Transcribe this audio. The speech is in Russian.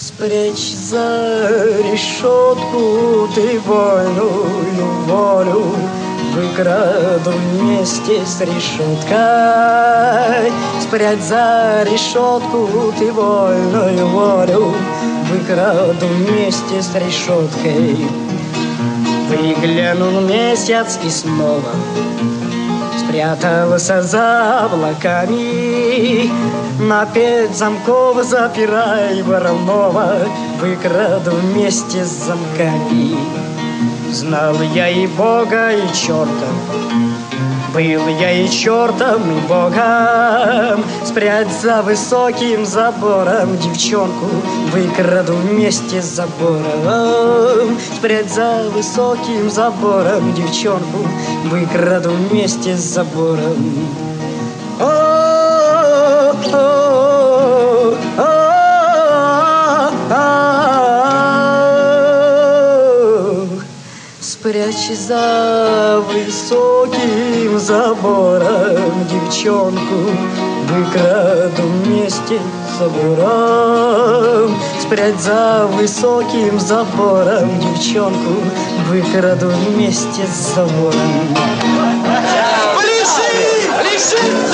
Спрячь за решетку ты вольную волю, выкраду вместе с решеткой. Спрячь за решетку ты вольную волю, выкраду вместе с решеткой. Выглянул месяц и снова спрятался за облаками. На 5 замков запирай воровного, выкраду вместе с замками. Знал я и Бога, и черта, был я и чертом, и Богом. Спрячь за высоким забором девчонку, выкраду вместе с забором. Спрячь за высоким забором девчонку, выкраду вместе с забором. Спрячь за высоким забором девчонку, выкраду вместе с забором. Спрячь за высоким забором девчонку, выкраду вместе с забором. Пляши! Пляши!